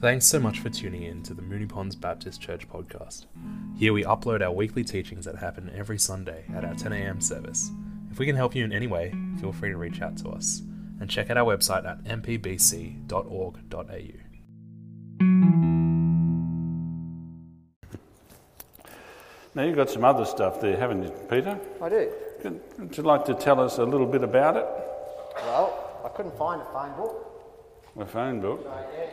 Thanks so much for tuning in to the Moonee Ponds Baptist Church podcast. Here we upload our weekly teachings that happen every Sunday at our 10 a.m. service. If we can help you in any way, feel free to reach out to us. And check out our website at mpbc.org.au. Now, you've got some other stuff there, haven't you, Peter? I do. Would you like to tell us a little bit about it? Well, I couldn't find a phone book. A phone book?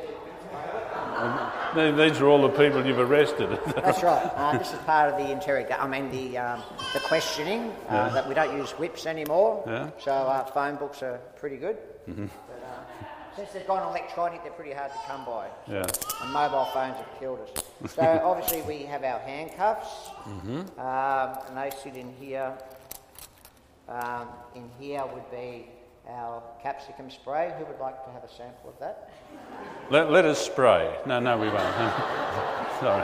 These are all the people you've arrested. That's right. This is part of the the questioning. That we don't use whips anymore. Yeah. So phone books are pretty good. Mm-hmm. But, since they've gone electronic, they're pretty hard to come by. Yeah. And mobile phones have killed us. So obviously we have our handcuffs, and they sit in here. In here would be our capsicum spray. Who would like to have a sample of that? Let us spray. No, we won't. Sorry.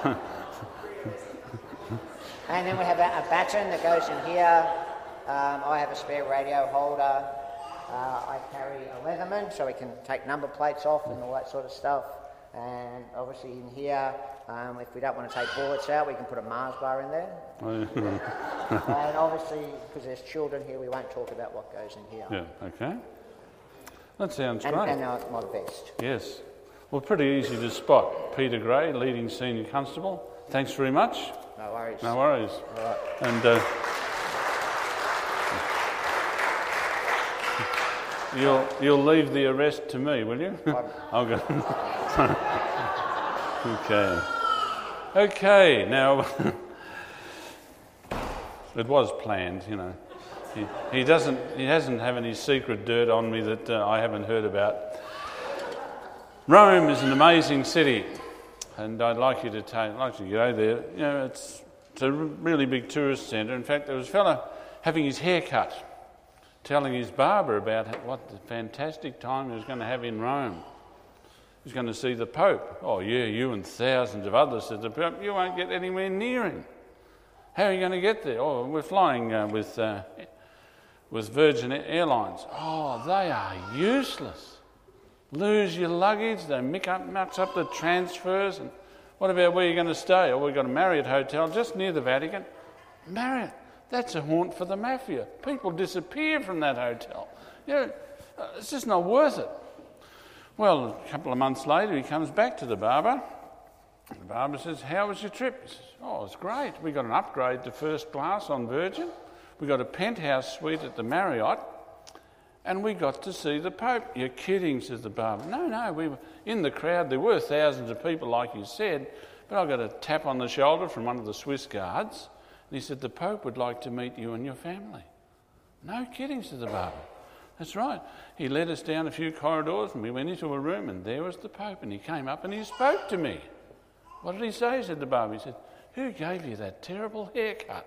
And then we have a baton that goes in here. I have a spare radio holder. I carry a Leatherman so we can take number plates off and all that sort of stuff. And obviously in here, if we don't want to take bullets out, we can put a Mars bar in there. And obviously, because there's children here, we won't talk about what goes in here. Yeah, okay. That sounds great. And my vest. Yes. Well, pretty easy to spot. Peter Gray, leading senior constable. Thanks very much. No worries. No worries. All right. And you'll leave the arrest to me, will you? I'll go. Okay. Now, it was planned, you know. He hasn't have any secret dirt on me that I haven't heard about. Rome is an amazing city, and I'd like you to go there. You know, it's a really big tourist centre. In fact, there was a fellow having his hair cut, telling his barber about what the fantastic time he was going to have in Rome. He was going to see the Pope. Oh yeah, you and thousands of others said the Pope. You won't get anywhere near him. How are you going to get there? Oh, we're flying with Virgin Airlines. Oh, they are useless. Lose your luggage, they mucks up the transfers. And what about where you're going to stay? Oh, we've got a Marriott hotel just near the Vatican. Marriott, that's a haunt for the mafia. People disappear from that hotel. You know, it's just not worth it. Well, a couple of months later, he comes back to the barber. The barber says, how was your trip? He says, oh, it's great. We got an upgrade to first class on Virgin. We got a penthouse suite at the Marriott. And we got to see the Pope. You're kidding, says the barber. No, we were in the crowd. There were thousands of people, like you said, but I got a tap on the shoulder from one of the Swiss guards. And he said, the Pope would like to meet you and your family. No kidding, said the barber. That's right. He led us down a few corridors and we went into a room and there was the Pope and he came up and he spoke to me. What did he say, said the barber. He said, who gave you that terrible haircut?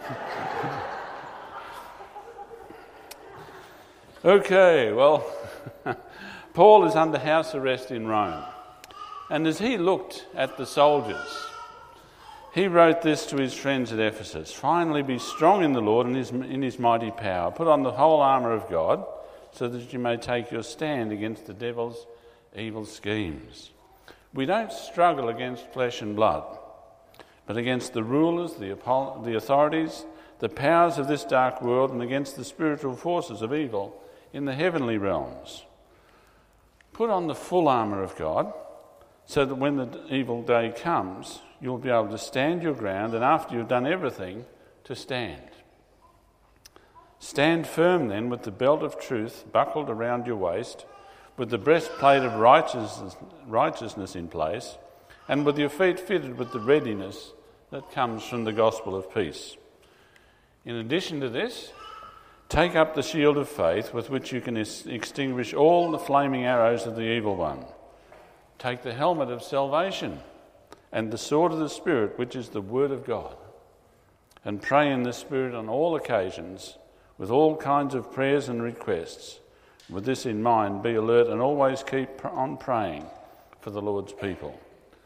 Okay, well, Paul is under house arrest in Rome. And as he looked at the soldiers, he wrote this to his friends at Ephesus. Finally, be strong in the Lord and in his mighty power. Put on the whole armour of God so that you may take your stand against the devil's evil schemes. We don't struggle against flesh and blood, but against the rulers, the authorities, the powers of this dark world, and against the spiritual forces of evil in the heavenly realms. Put on the full armour of God so that when the evil day comes, you'll be able to stand your ground, and after you've done everything, to stand. Stand firm then with the belt of truth buckled around your waist, with the breastplate of righteousness in place, and with your feet fitted with the readiness that comes from the gospel of peace. In addition to this, take up the shield of faith with which you can extinguish all the flaming arrows of the evil one. Take the helmet of salvation and the sword of the Spirit, which is the word of God. And pray in the Spirit on all occasions with all kinds of prayers and requests. With this in mind, be alert and always keep on praying for the Lord's people.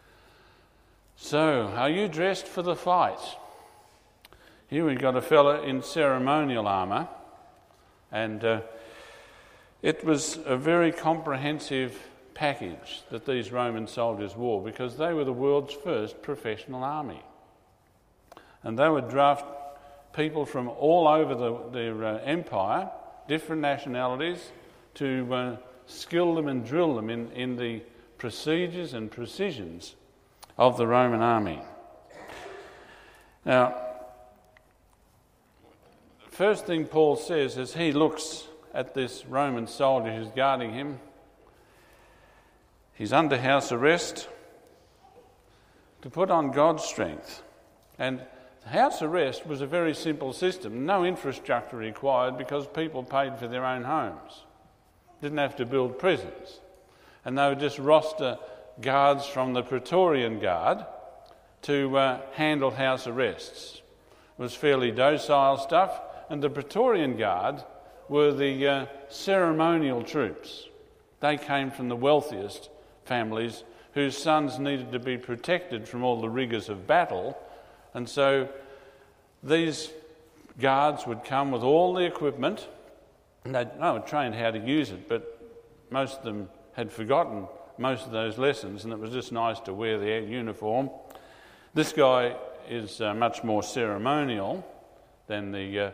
So, are you dressed for the fight? Here we've got a fella in ceremonial armour, and it was a very comprehensive package that these Roman soldiers wore, because they were the world's first professional army. And they would draft people from all over their empire, different nationalities, to skill them and drill them in the procedures and precisions of the Roman army. Now, first thing Paul says as he looks at this Roman soldier who's guarding him, he's under house arrest to put on God's strength. And house arrest was a very simple system, no infrastructure required because people paid for their own homes. Didn't have to build prisons. And they would just roster guards from the Praetorian Guard to handle house arrests. It was fairly docile stuff, and the Praetorian Guard were the ceremonial troops. They came from the wealthiest families whose sons needed to be protected from all the rigours of battle, and so these guards would come with all the equipment, and they were trained how to use it, but most of them had forgotten most of those lessons, and it was just nice to wear their uniform. This guy is much more ceremonial than the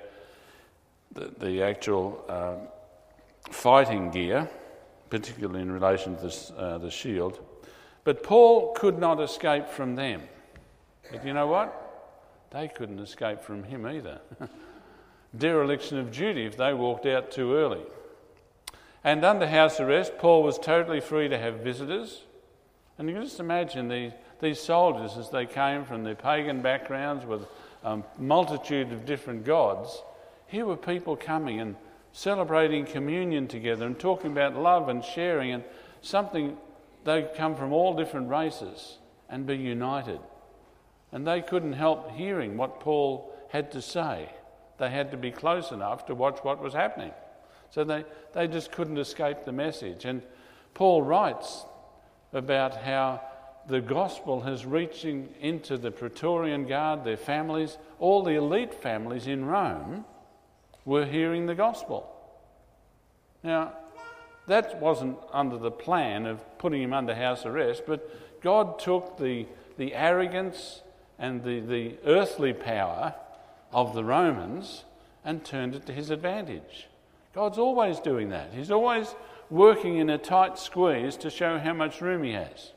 actual fighting gear, particularly in relation to the shield. But Paul could not escape from them. But you know what? They couldn't escape from him either. Dereliction of duty if they walked out too early. And under house arrest, Paul was totally free to have visitors. And you can just imagine these soldiers as they came from their pagan backgrounds with a multitude of different gods. Here were people coming and celebrating communion together and talking about love and sharing, and something, they come from all different races and be united. And they couldn't help hearing what Paul had to say. They had to be close enough to watch what was happening. So they just couldn't escape the message. And Paul writes about how the gospel is reaching into the Praetorian Guard, their families. All the elite families in Rome were hearing the gospel. Now, that wasn't under the plan of putting him under house arrest, but God took the arrogance and the earthly power of the Romans and turned it to his advantage. God's always doing that. He's always working in a tight squeeze to show how much room he has.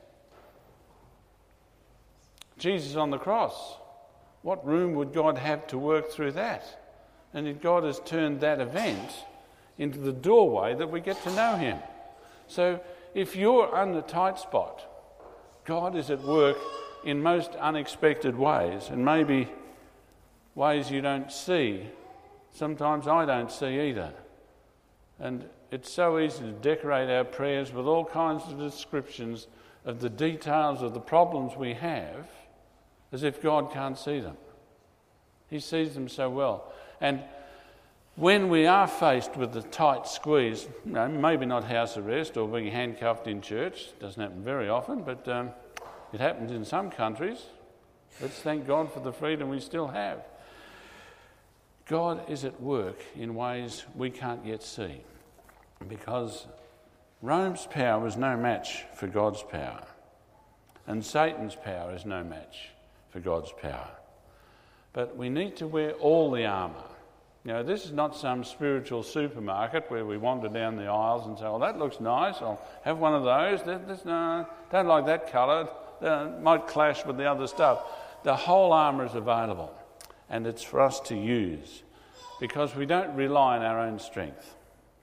Jesus on the cross, what room would God have to work through that? And God has turned that event into the doorway that we get to know him. So if you're on the tight spot, God is at work in most unexpected ways, and maybe ways you don't see. Sometimes I don't see either. And it's so easy to decorate our prayers with all kinds of descriptions of the details of the problems we have, as if God can't see them. He sees them so well. And when we are faced with the tight squeeze, maybe not house arrest or being handcuffed in church, doesn't happen very often, but it happens in some countries. Let's thank God for the freedom we still have. God is at work in ways we can't yet see, because Rome's power is no match for God's power, and Satan's power is no match for God's power. But we need to wear all the armour. You know, this is not some spiritual supermarket where we wander down the aisles and say, "Oh, that looks nice, I'll have one of those. No, don't like that colour. Might clash with the other stuff." The whole armour is available, and it's for us to use, because we don't rely on our own strength.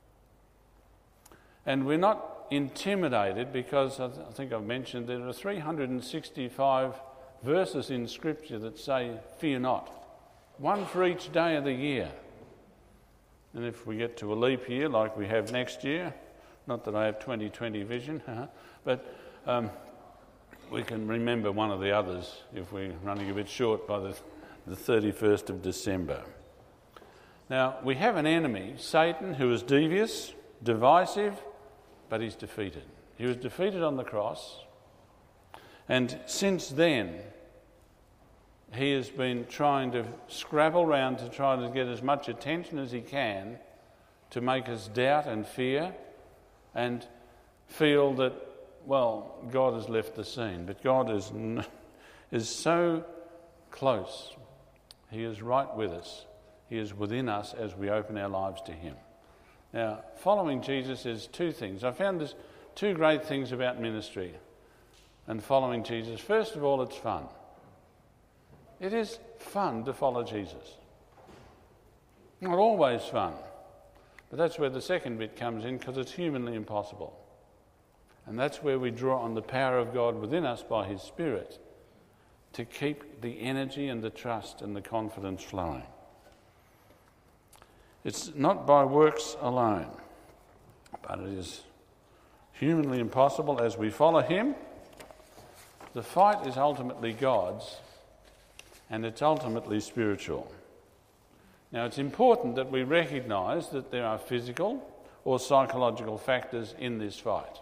And we're not intimidated, because I think I've mentioned there are 365 verses in Scripture that say, "Fear not." One for each day of the year. And if we get to a leap year like we have next year, not that I have 20/20 vision, but we can remember one of the others if we're running a bit short by the 31st of December. Now, we have an enemy, Satan, who is devious, divisive, but he's defeated. He was defeated on the cross, and since then he has been trying to scrabble around to try to get as much attention as he can to make us doubt and fear and feel that well, God has left the scene. But God is so close. He is right with us. He is within us as we open our lives to him. Now, following Jesus is two things. I found there's two great things about ministry and following Jesus. First of all, it's fun. It is fun to follow Jesus. Not always fun, but that's where the second bit comes in, because it's humanly impossible. And that's where we draw on the power of God within us by his Spirit to keep the energy and the trust and the confidence flowing. It's not by works alone, but it is humanly impossible as we follow him. The fight is ultimately God's, and it's ultimately spiritual. Now, it's important that we recognise that there are physical or psychological factors in this fight.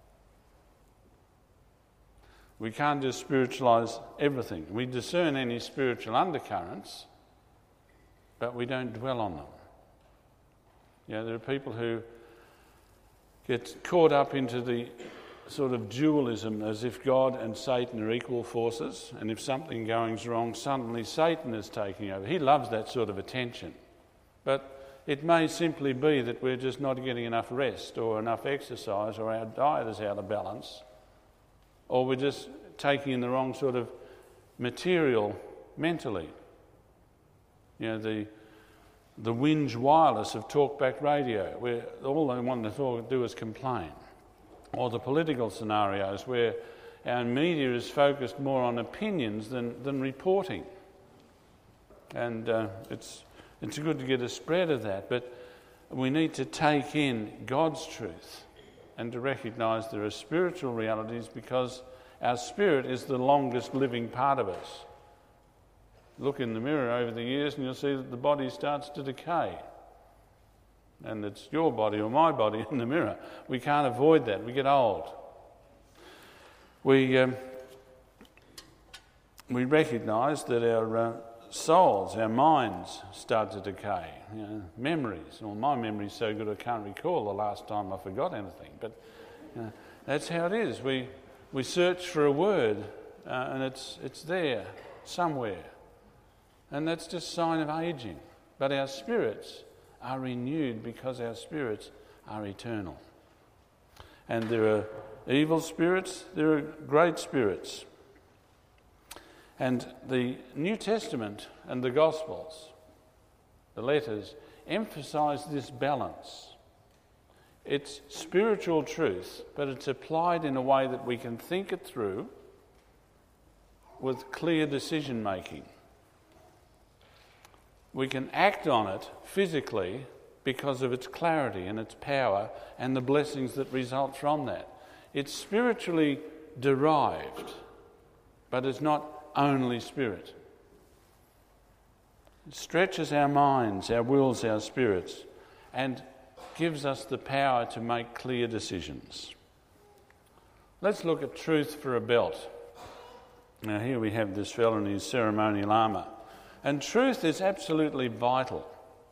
We can't just spiritualise everything. We discern any spiritual undercurrents, but we don't dwell on them. You know, there are people who get caught up into the sort of dualism as if God and Satan are equal forces, and if something goes wrong, suddenly Satan is taking over. He loves that sort of attention. But it may simply be that we're just not getting enough rest or enough exercise, or our diet is out of balance, or we're just taking in the wrong sort of material mentally. You know, the whinge wireless of talkback radio, where all they want to do is complain. Or the political scenarios where our media is focused more on opinions than reporting. And it's good to get a spread of that, but we need to take in God's truth and to recognise there are spiritual realities, because our spirit is the longest living part of us. Look in the mirror over the years and you'll see that the body starts to decay. And it's your body or my body in the mirror. We can't avoid that. We get old. We recognise that our souls, our minds start to decay. You know, memories. Well, my memory's so good I can't recall the last time I forgot anything. But you know, that's how it is. We search for a word and it's there somewhere. And that's just a sign of ageing. But our spirits are renewed because our spirits are eternal. And there are evil spirits, there are great spirits. And the New Testament and the Gospels, the letters, emphasise this balance. It's spiritual truth, but it's applied in a way that we can think it through with clear decision making. We can act on it physically because of its clarity and its power and the blessings that result from that. It's spiritually derived, but it's not only spirit. It stretches our minds, our wills, our spirits, and gives us the power to make clear decisions. Let's look at truth for a belt. Now here we have this fellow in his ceremonial armour. And truth is absolutely vital.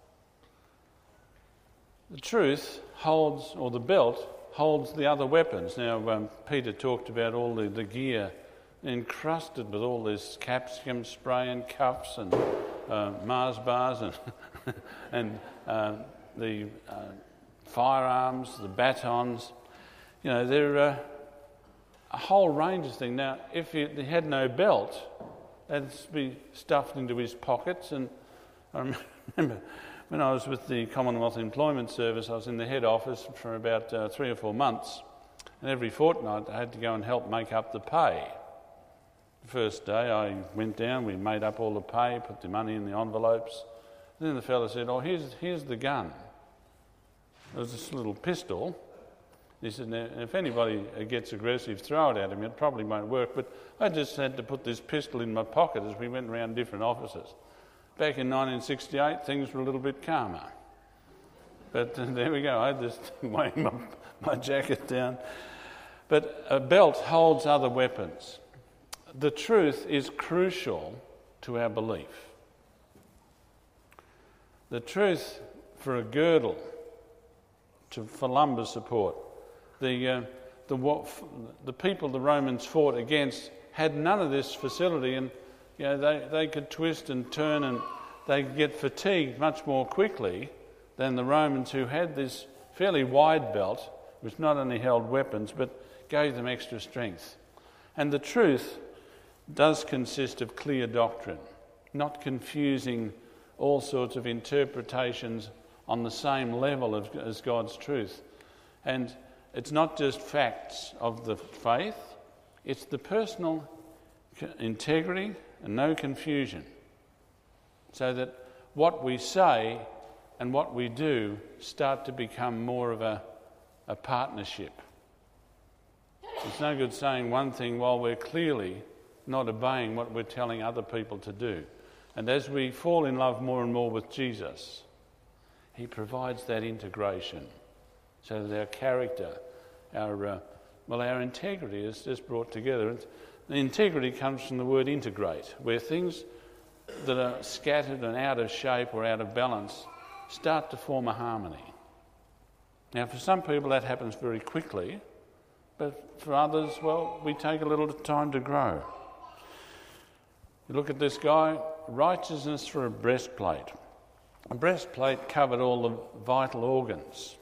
The truth holds, or the belt holds the other weapons. Now, Peter talked about all the gear encrusted with all this capsicum spray and cuffs and Mars bars and the firearms, the batons. You know, there are a whole range of things. Now, if he had no belt, that'd be stuffed into his pockets. And I remember when I was with the Commonwealth Employment Service, I was in the head office for about 3 or 4 months, and every fortnight I had to go and help make up the pay. The first day I went down, we made up all the pay, put the money in the envelopes. And then the fellow said, "Oh, here's the gun." It was this little pistol. He said, "Now, if anybody gets aggressive, throw it at him. It probably won't work." But I just had to put this pistol in my pocket as we went around different offices. Back in 1968, things were a little bit calmer. But there we go. I just weighing my jacket down. But a belt holds other weapons. The truth is crucial to our belief. The truth for a girdle, for lumbar support. The the people the Romans fought against had none of this facility, and they could twist and turn, and they could get fatigued much more quickly than the Romans, who had this fairly wide belt, which not only held weapons but gave them extra strength. And the truth does consist of clear doctrine, not confusing all sorts of interpretations on the same level as God's truth. And it's not just facts of the faith, it's the personal integrity and no confusion, so that what we say and what we do start to become more of a partnership. It's no good saying one thing while we're clearly not obeying what we're telling other people to do. And as we fall in love more and more with Jesus, he provides that integration, so that our character, our integrity is just brought together. The integrity comes from the word integrate, where things that are scattered and out of shape or out of balance start to form a harmony. Now, for some people that happens very quickly, but for others, well, we take a little time to grow. You look at this guy, righteousness for a breastplate. A breastplate covered all the vital organs,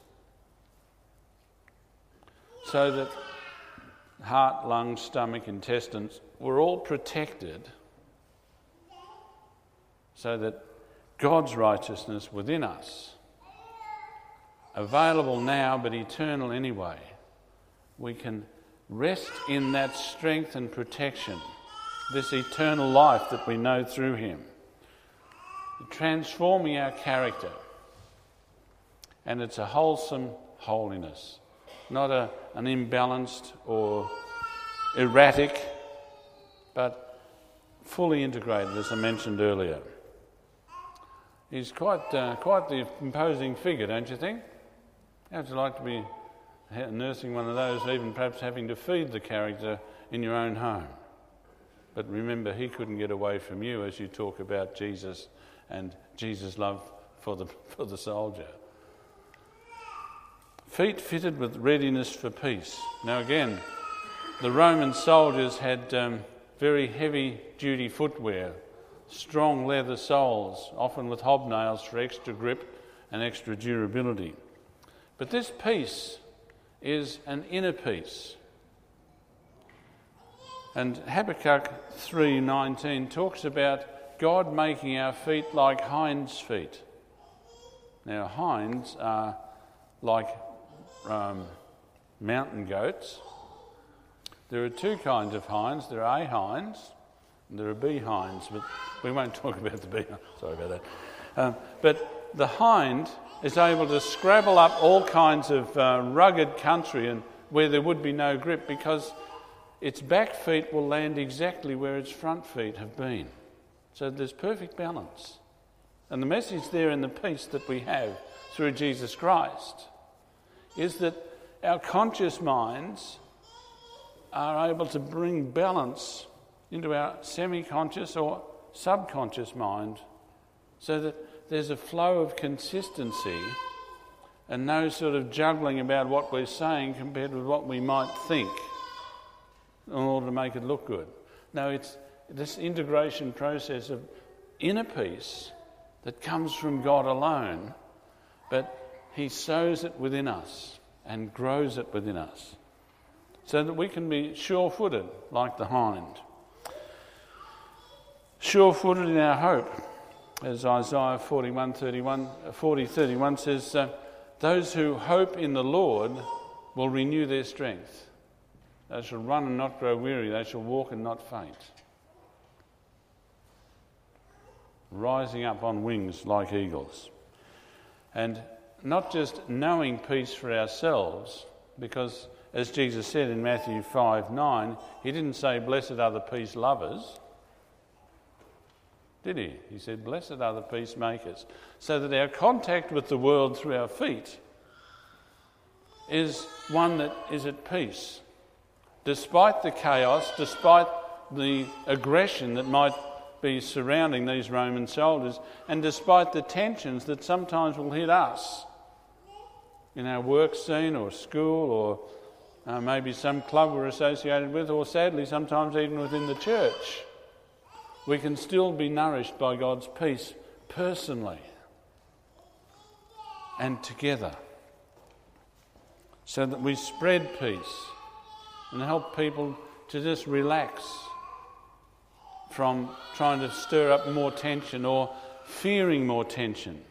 so that heart, lungs, stomach, intestines were all protected, so that God's righteousness within us, available now but eternal anyway, we can rest in that strength and protection, this eternal life that we know through him, transforming our character. And it's a wholesome holiness, not an imbalanced or erratic, but fully integrated, as I mentioned earlier. He's quite the imposing figure, don't you think? How'd you like to be nursing one of those, even perhaps having to feed the character in your own home? But remember, he couldn't get away from you as you talk about Jesus and Jesus' love for the soldier. Feet fitted with readiness for peace. Now again, the Roman soldiers had very heavy-duty footwear, strong leather soles, often with hobnails for extra grip and extra durability. But this peace is an inner peace. And Habakkuk 3:19 talks about God making our feet like hinds' feet. Now, hinds are like mountain goats. There are two kinds of hinds. There are A hinds and there are B hinds, but we won't talk about the B hinds. Sorry about that. But the hind is able to scrabble up all kinds of rugged country and where there would be no grip, because its back feet will land exactly where its front feet have been. So there's perfect balance. And the message there in the peace that we have through Jesus Christ is that our conscious minds are able to bring balance into our semi-conscious or subconscious mind, so that there's a flow of consistency and no sort of juggling about what we're saying compared with what we might think in order to make it look good. No, it's this integration process of inner peace that comes from God alone, but he sows it within us and grows it within us, so that we can be sure-footed like the hind. Sure-footed in our hope, as Isaiah 40:31 says, those who hope in the Lord will renew their strength. They shall run and not grow weary. They shall walk and not faint. Rising up on wings like eagles. And not just knowing peace for ourselves, because as Jesus said in Matthew 5:9, he didn't say, blessed are the peace lovers, did he? He said, blessed are the peacemakers. So that our contact with the world through our feet is one that is at peace. Despite the chaos, despite the aggression that might be surrounding these Roman soldiers, and despite the tensions that sometimes will hit us in our work scene or school or maybe some club we're associated with, or sadly sometimes even within the church, we can still be nourished by God's peace personally and together, so that we spread peace and help people to just relax from trying to stir up more tension or fearing more tension.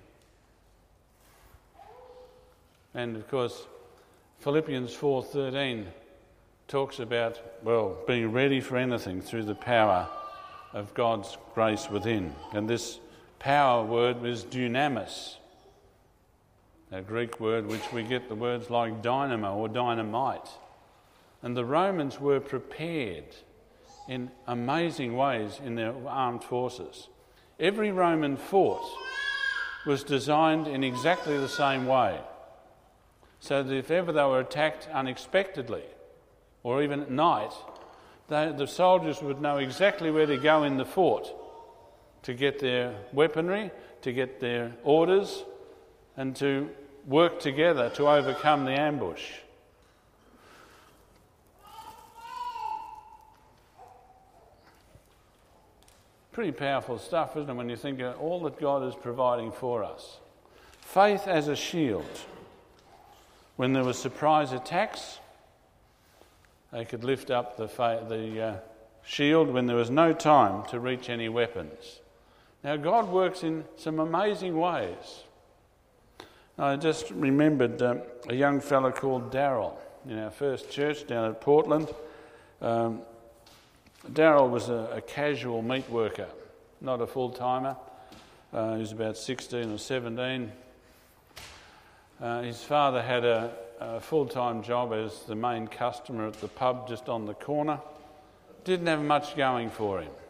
And of course, Philippians 4:13 talks about, being ready for anything through the power of God's grace within. And this power word is dunamis, a Greek word which we get the words like dynamo or dynamite. And the Romans were prepared in amazing ways in their armed forces. Every Roman fort was designed in exactly the same way, so that if ever they were attacked unexpectedly, or even at night, the soldiers would know exactly where to go in the fort to get their weaponry, to get their orders, and to work together to overcome the ambush. Pretty powerful stuff, isn't it, when you think of all that God is providing for us. Faith as a shield. When there were surprise attacks, they could lift up the shield when there was no time to reach any weapons. Now, God works in some amazing ways. I just remembered a young fellow called Darryl in our first church down at Portland. Darryl was a casual meat worker, not a full-timer. He was about 16 or 17. His father had a full-time job as the main customer at the pub just on the corner. Didn't have much going for him.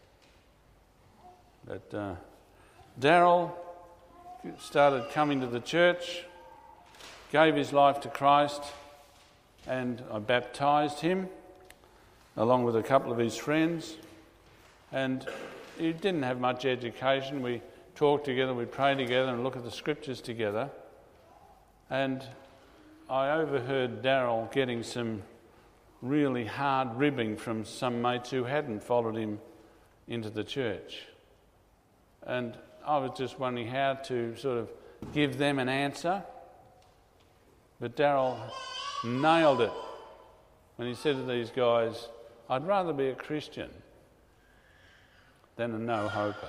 But Darryl started coming to the church, gave his life to Christ, and I baptised him along with a couple of his friends. And he didn't have much education. We talked together, we prayed together and looked at the scriptures together. And I overheard Darryl getting some really hard ribbing from some mates who hadn't followed him into the church. And I was just wondering how to sort of give them an answer. But Darryl nailed it when he said to these guys, "I'd rather be a Christian than a no-hoper."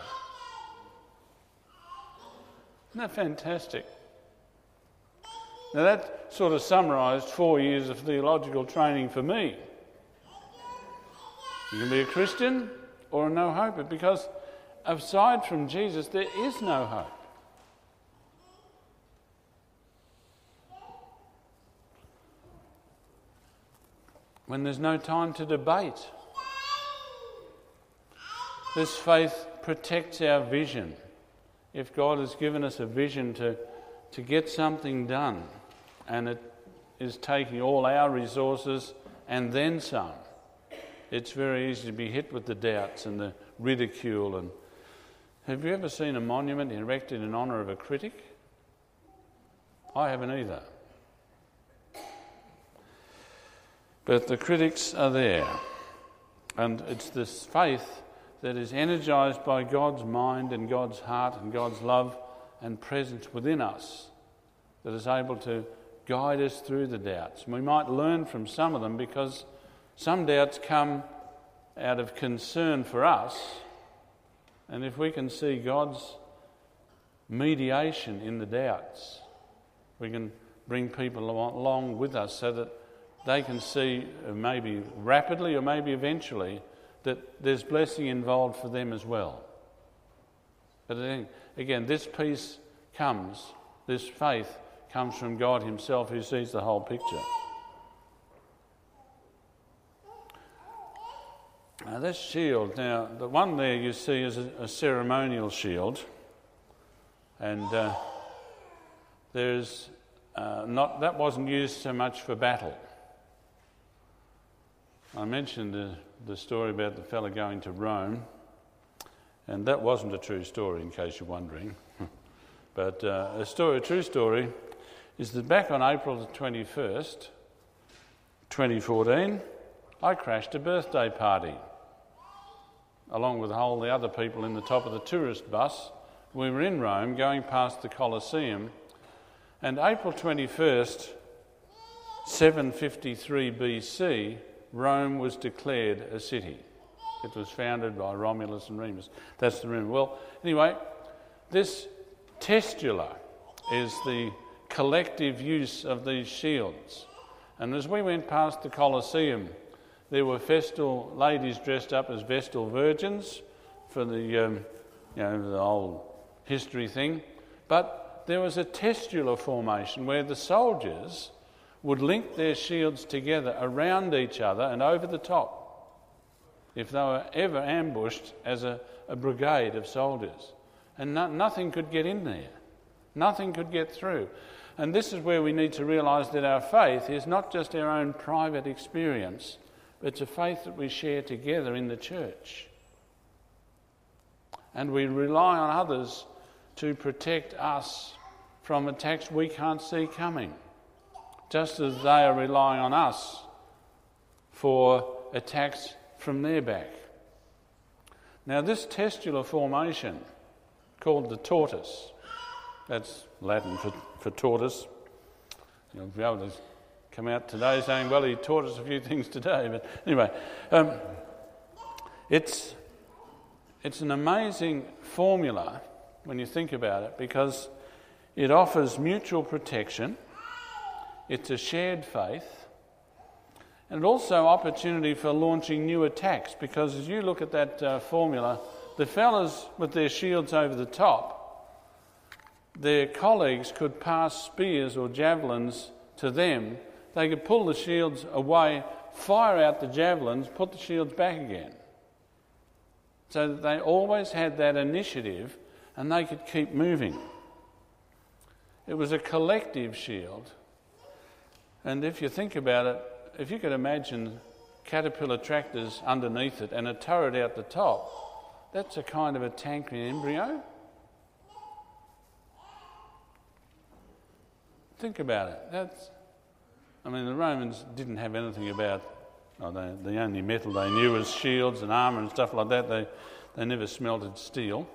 Isn't that fantastic? Now that sort of summarised 4 years of theological training for me. You can be a Christian or a no-hoper, because aside from Jesus there is no hope. When there's no time to debate, this faith protects our vision. If God has given us a vision to get something done, and it is taking all our resources and then some, it's very easy to be hit with the doubts and the ridicule. And have you ever seen a monument erected in honour of a critic? I haven't either. But the critics are there, and it's this faith that is energised by God's mind and God's heart and God's love and presence within us that is able to guide us through the doubts. We might learn from some of them, because some doubts come out of concern for us, and if we can see God's mediation in the doubts, we can bring people along with us so that they can see, maybe rapidly or maybe eventually, that there's blessing involved for them as well. But again, this peace comes, this faith comes from God himself, who sees the whole picture. Now this shield, now the one there you see is a ceremonial shield, and there's that wasn't used so much for battle. I mentioned the story about the fella going to Rome, and that wasn't a true story, in case you're wondering. But a true story, is that back on April the 21st, 2014, I crashed a birthday party. Along with all the other people in the top of the tourist bus, we were in Rome going past the Colosseum, and April 21st, 753 BC, Rome was declared a city. It was founded by Romulus and Remus. That's the rumour. Well, anyway, this testula is the collective use of these shields. And as we went past the Colosseum, there were Vestal ladies dressed up as Vestal virgins for the the old history thing. But there was a testula formation where the soldiers would link their shields together around each other and over the top if they were ever ambushed as a brigade of soldiers. And nothing could get in there. Nothing could get through. And this is where we need to realise that our faith is not just our own private experience, but it's a faith that we share together in the church. And we rely on others to protect us from attacks we can't see coming, just as they are relying on us for attacks from their back. Now, this testula formation, called the tortoise, that's Latin for tortoise. You'll be able to come out today saying, well, he taught us a few things today. But anyway, it's an amazing formula when you think about it, because it offers mutual protection, it's a shared faith, and also opportunity for launching new attacks, because as you look at that formula, the fellas with their shields over the top, their colleagues could pass spears or javelins to them. They could pull the shields away, fire out the javelins, put the shields back again. So that they always had that initiative and they could keep moving. It was a collective shield. And if you think about it, if you could imagine caterpillar tractors underneath it and a turret out the top, that's a kind of a tank in embryo. Think about it. The Romans didn't have anything about, the only metal they knew was shields and armour and stuff like that. They never smelted steel.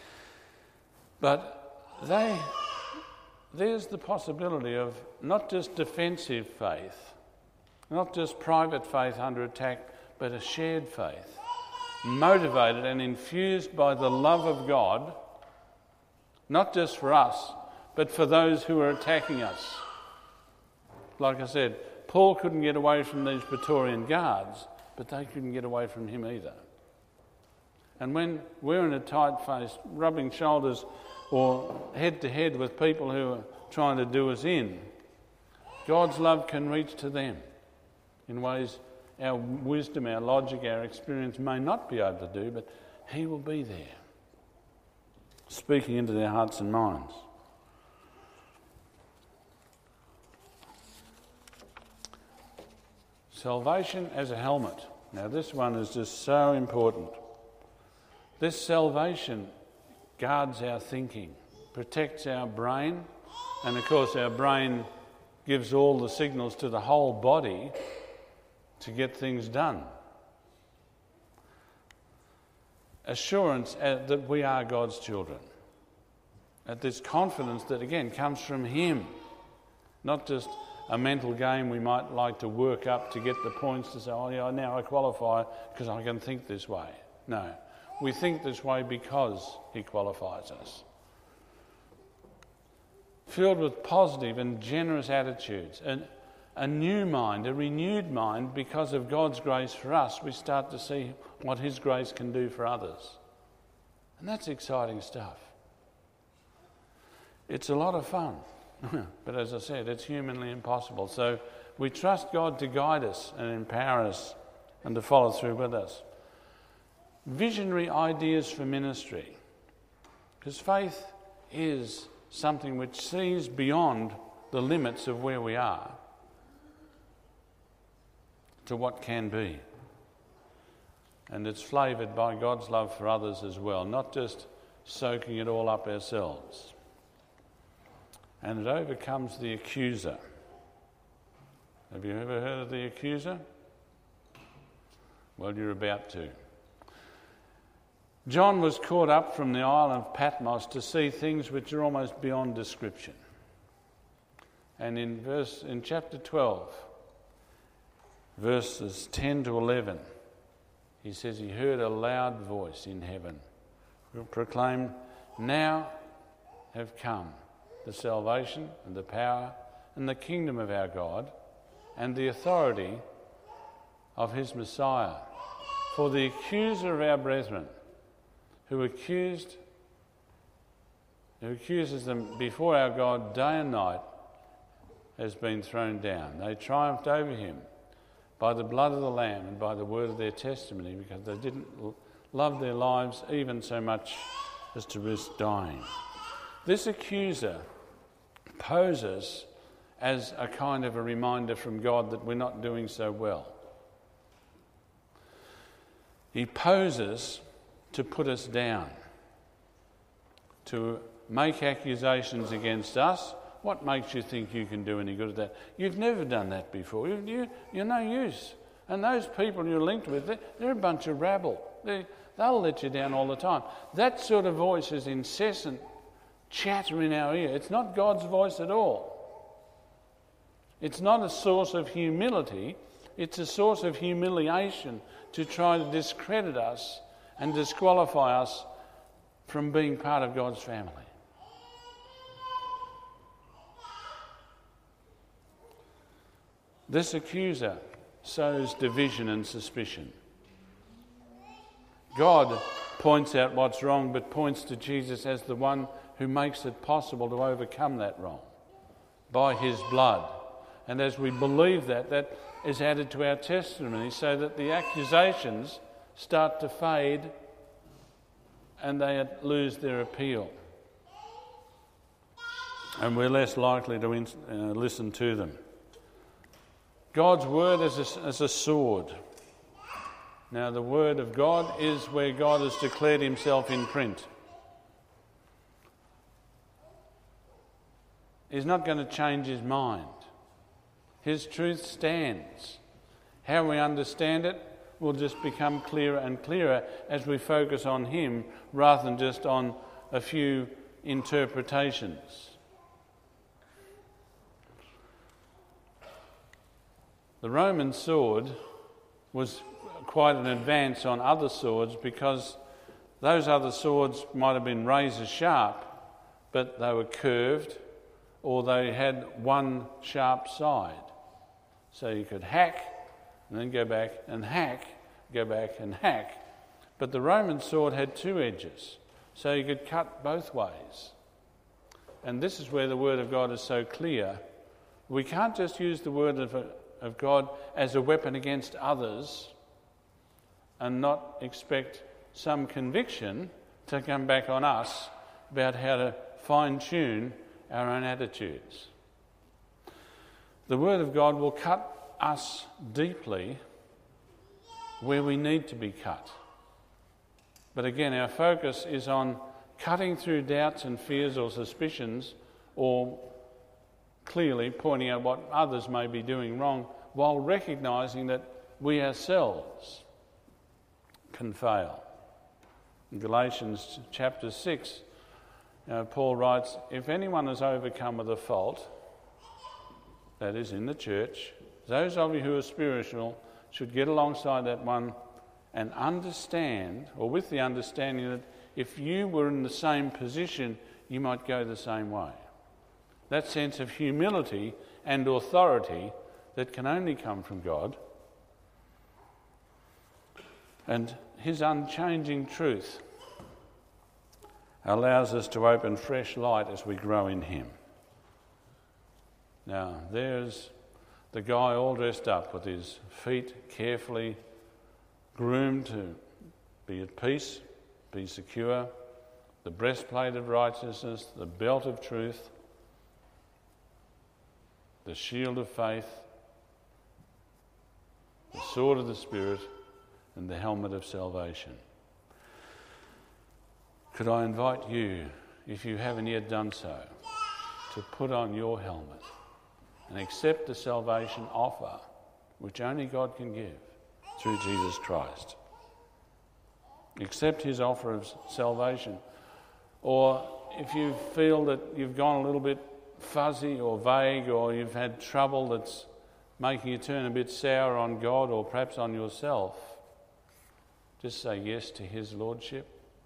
But there's the possibility of not just defensive faith, not just private faith under attack, but a shared faith, motivated and infused by the love of God, not just for us, but for those who are attacking us. Like I said, Paul couldn't get away from these Praetorian guards, but they couldn't get away from him either. And when we're in a tight face, rubbing shoulders or head-to-head with people who are trying to do us in, God's love can reach to them in ways our wisdom, our logic, our experience may not be able to do, but He will be there, speaking into their hearts and minds. Salvation as a helmet. Now this one is just so important. This salvation guards our thinking, protects our brain, and of course our brain gives all the signals to the whole body to get things done. Assurance that we are God's children. At this confidence that again comes from Him, not just a mental game we might like to work up to get the points to say, oh yeah, now I qualify because I can think this way. No, we think this way because He qualifies us. Filled with positive and generous attitudes, and a new mind, a renewed mind, because of God's grace for us, we start to see what His grace can do for others. And that's exciting stuff. It's a lot of fun. But as I said, it's humanly impossible. So we trust God to guide us and empower us and to follow through with us. Visionary ideas for ministry. Because faith is something which sees beyond the limits of where we are to what can be. And it's flavoured by God's love for others as well, not just soaking it all up ourselves. And it overcomes the accuser. Have you ever heard of the accuser? Well, you're about to. John was caught up from the island of Patmos to see things which are almost beyond description. And in chapter 12, verses 10 to 11, he says he heard a loud voice in heaven proclaim, "Now have come the salvation and the power and the kingdom of our God and the authority of his Messiah. For the accuser of our brethren, who accuses them before our God day and night, has been thrown down. They triumphed over him by the blood of the Lamb and by the word of their testimony, because they didn't love their lives even so much as to risk dying." This accuser poses as a kind of a reminder from God that we're not doing so well. He poses to put us down, to make accusations against us. What makes you think you can do any good at that? You've never done that before. You're no use. And those people you're linked with, they're a bunch of rabble. They'll let you down all the time. That sort of voice is incessant chatter in our ear. It's not God's voice at all. It's not a source of humility. It's a source of humiliation to try to discredit us and disqualify us from being part of God's family. This accuser sows division and suspicion. God points out what's wrong, but points to Jesus as the one who makes it possible to overcome that wrong by his blood. And as we believe that, that is added to our testimony, so that the accusations start to fade and they lose their appeal. And we're less likely to listen to them. God's word is a sword. Now, the word of God is where God has declared himself in print. He's not going to change his mind. His truth stands. How we understand it will just become clearer and clearer as we focus on him rather than just on a few interpretations. The Roman sword was quite an advance on other swords, because those other swords might have been razor sharp, but they were curved, or they had one sharp side. So you could hack and then go back and hack, go back and hack. But the Roman sword had two edges, so you could cut both ways. And this is where the word of God is so clear. We can't just use the word of God as a weapon against others and not expect some conviction to come back on us about how to fine-tune our own attitudes. The word of God will cut us deeply where we need to be cut. But again, our focus is on cutting through doubts and fears or suspicions, or clearly pointing out what others may be doing wrong, while recognising that we ourselves can fail. In Galatians chapter 6, Paul writes, "If anyone is overcome with a fault, that is in the church, those of you who are spiritual should get alongside that one and understand, or with the understanding that if you were in the same position, you might go the same way." That sense of humility and authority that can only come from God, and his unchanging truth allows us to open fresh light as we grow in him. Now, there's the guy all dressed up with his feet carefully groomed to be at peace, be secure, the breastplate of righteousness, the belt of truth, the shield of faith, the sword of the Spirit, and the helmet of salvation. Could I invite you, if you haven't yet done so, to put on your helmet and accept the salvation offer which only God can give through Jesus Christ. Accept his offer of salvation. Or if you feel that you've gone a little bit fuzzy or vague, or you've had trouble that's making you turn a bit sour on God or perhaps on yourself, just say yes to his lordship.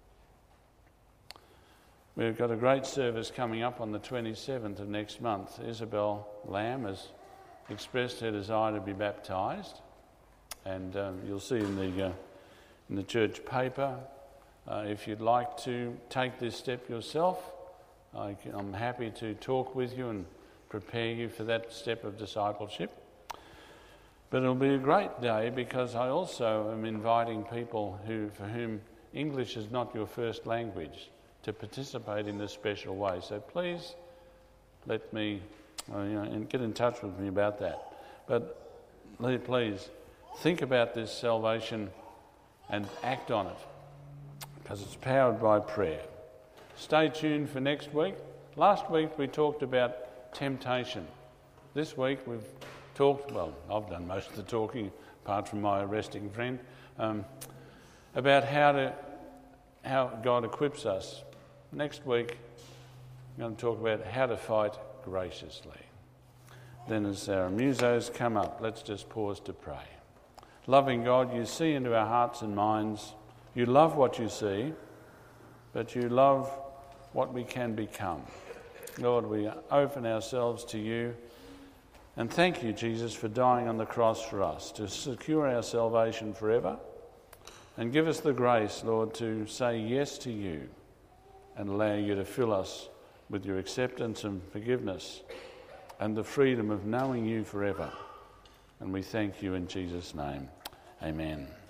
We've got a great service coming up on the 27th of next month. Isabel Lamb has expressed her desire to be baptised, and you'll see in the church paper. If you'd like to take this step yourself, I'm happy to talk with you and prepare you for that step of discipleship. But it'll be a great day because I also am inviting people for whom English is not your first language to participate in this special way. So please let me and get in touch with me about that. But please think about this salvation and act on it, because it's powered by prayer. Stay tuned for next week. Last week we talked about temptation. This week we've talked, well, I've done most of the talking, apart from my arresting friend, about how God equips us. Next week I'm going to talk about how to fight graciously. Then as our musos come up, let's just pause to pray. Loving God, you see into our hearts and minds. You love what you see, but you love what we can become. Lord, we open ourselves to you, and thank you, Jesus, for dying on the cross for us, to secure our salvation forever, and give us the grace, Lord, to say yes to you and allow you to fill us with your acceptance and forgiveness and the freedom of knowing you forever. And we thank you in Jesus' name. Amen.